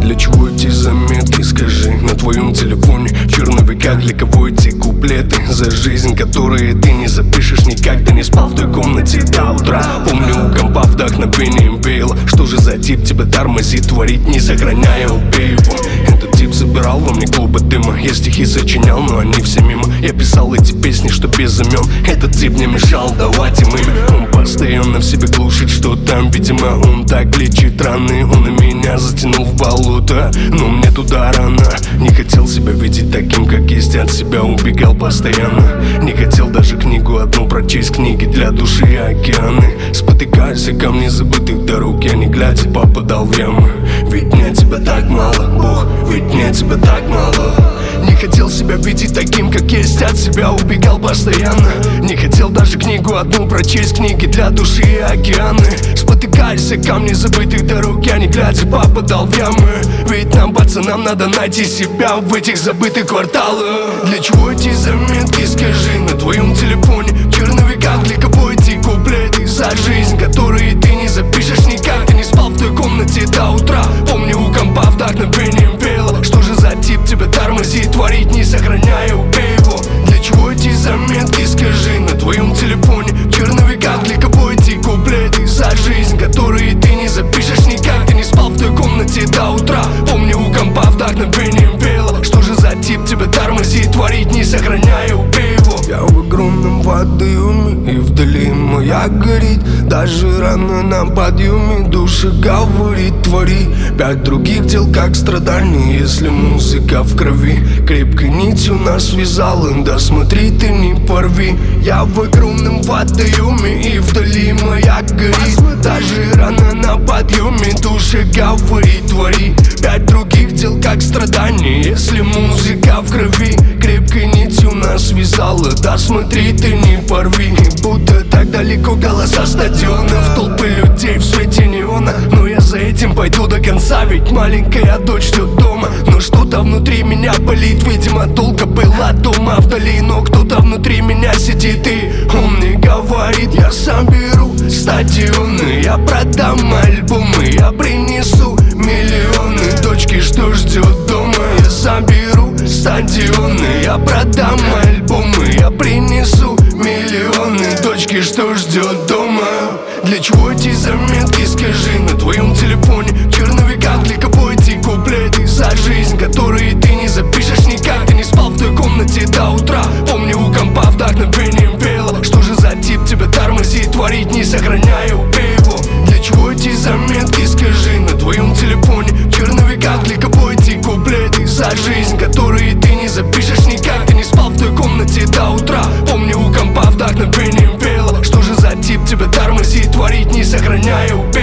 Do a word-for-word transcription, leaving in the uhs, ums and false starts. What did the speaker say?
Для чего эти заметки, скажи, на твоем телефоне? В черновиках для кого эти куплеты? За жизнь, которую ты не запишешь никогда. Не спал в той комнате до утра. Помню, у компа вдохновением веяло. Что же за тип тебя тормозит, творить не сохраняя, убей его. Этот тип собирал во мне клубы дыма. Я стихи сочинял, но они все мимо. Я писал эти песни, что без имен. Этот тип не мешал давать им имя. Он постоянно в себе глушит, что там, видимо, он так лечит раны. Он и меня затянул в болото, но мне туда рано. Не хотел себя видеть таким, как есть, от себя убегал постоянно. Не хотел даже книгу одну прочесть, книги для души и океаны. Спотыкаясь о камни забытых дорог, я не глядя попадал в ямы. Ведь мне тебя так мало, Бог, ведь мне тебя так мало. Не хотел себя видеть таким, как есть, от себя убегал постоянно. Не хотел даже книгу одну прочесть, книги для души и океаны. Спотыкаясь о камни забытых дорог, я не глядя попадал в ямы. Ведь нам, пацанам, надо найти себя в этих забытых кварталах. Для чего эти заметки, скажи, на твоем телефоне? В черновиках для кого эти куплеты? За жизнь, которую ты не запишешь никак. Ты не спал в той комнате до утра. Помню, у компа вдохновением веяло. Что же за тип тебя тормозит, творить не сохраняя, убей его. Для чего эти заметки, скажи, на твоем телефоне? В черновиках для кого эти куплеты? За жизнь, которую ты не запишешь никак. Ты не спал в той комнате до утра. Помню, у компа вдохновением веяло. Что же за тип тебя тормозит, творить не сохраняя, убей его. Я в огромном водоеме, и вдали моя горит. Даже рано на подъеме душа говорит, твори. Пять других дел как страдания, если музыка в крови. Крепкой нитью нас связала, да смотри ты не порви. Я в огромном водоеме, и вдали моя горит. Даже рано на подъеме душа говорит, твори. Пять других дел как страдания, если музыка в крови. Крепкой нитью нас связала, да смотри ты не порви. И будто так далеко голоса стадионов, толпы людей в свете неона. Но я за этим пойду до конца, ведь маленькая дочь ждет дома. Но что-то внутри меня болит, видимо, долго была дома вдали. Но кто-то внутри меня сидит, и он мне говорит: я соберу стадионы, я продам альбомы, я принесу миллионы. Дочки, что ждет дома? Я соберу стадионы, я продам альбомы, я принесу миллионы. Дочки, что ждет дома? Для чего эти заметки, скажи, на твоем телефоне? В черновиках для кого эти куплеты? За жизнь, которую ты не запишешь никак. Ты не спал в той комнате до утра. Помню, у компа вдохновением веяло. Что же за тип тебя тормозит, творить не сохраняя, убей его. Для чего эти заметки, скажи, на твоем телефоне? В черновиках для кого эти куплеты? За жизнь, которую ты не запишешь никак. Ты не спал в той комнате до утра. Помню, у компа вдохновением веяло. Что же за тип тебя тормозит, творить не сохраняя, убей его.